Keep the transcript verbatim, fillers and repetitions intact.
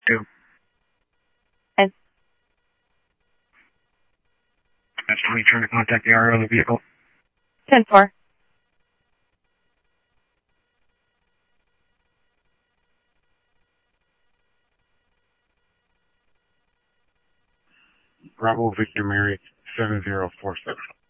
Two. And That's twenty, trying to contact the R O of the vehicle. ten four. Bravo Victor Mary seven zero four seven.